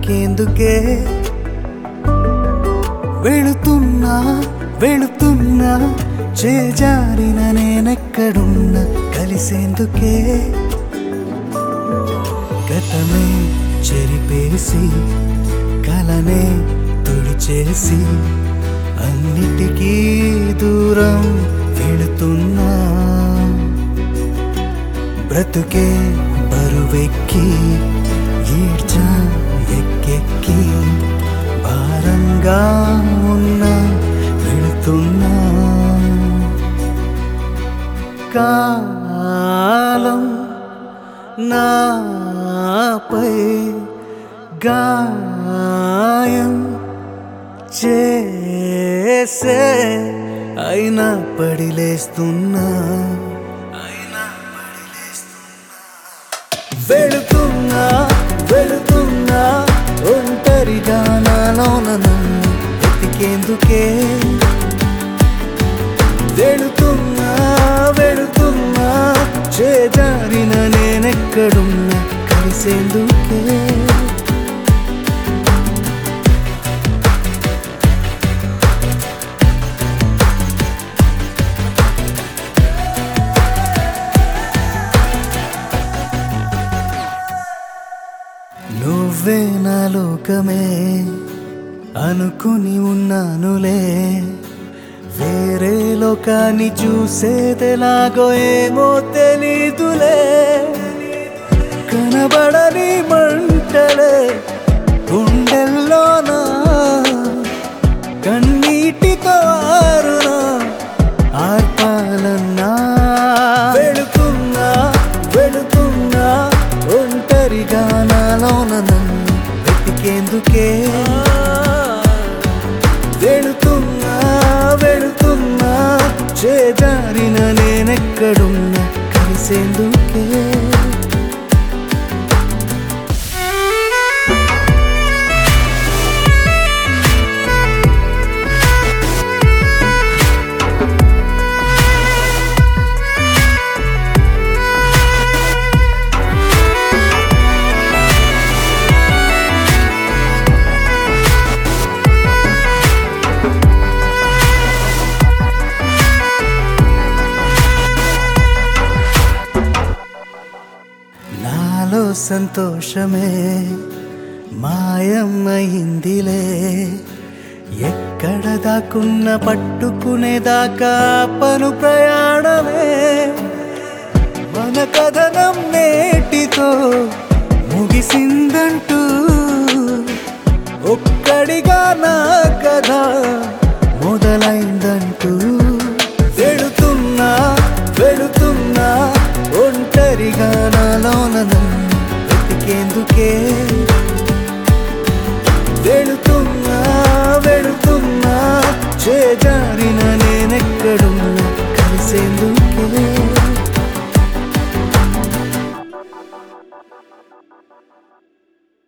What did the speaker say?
వెతికేందుకే వెళుతున్నా వెళుతున్నా చేజారిన నేనెక్కడున్నా కలిసేందుకే గతమే చెరిపేసి కలనే తుడిచేసి అన్నిటికీ దూరం వెళుతున్నా బ్రతుకే బరువెక్కి ఈడ్చా ఎక్కెక్కి భారంగా ఉన్నా వెళుతున్నా కాలం నాపై గాయం చేసే అయినా పడిలేస్తున్నా వెళుతున్నా వెళుతున్నా ఒంటరిగా నాలోన నన్ను వెతికేందుకే వెళుతున్నా వెళుతున్నా చేజారిన నేనెక్కడున్నా కలిసేందుకే నువ్వే నా లోకమే అనుకుని ఉన్నానులే వేరే లోకాన్ని చూసేదెలాగో ఏమో తెలీదులే కనబడని మంటలే గుండెల్లోనా కన్నీటితో ఆరునా ఆర్పాలన్నా వెళుతున్నా వెళుతున్నా ఒంటరిగా నాలోన నన్ను వెతికేందుకే వెళుతున్నా వెళుతున్నా చేజారిన నేనెక్కడున్నా కలిసేందుకే నాలో సంతోషమే మాయమైందిలే ఎక్కడ దాకున్న పట్టుకునేదాకా పను ప్రయాణమే మన కథనం నేటితో ముగిసిందంటూ ఒక్కడిగా నా కథ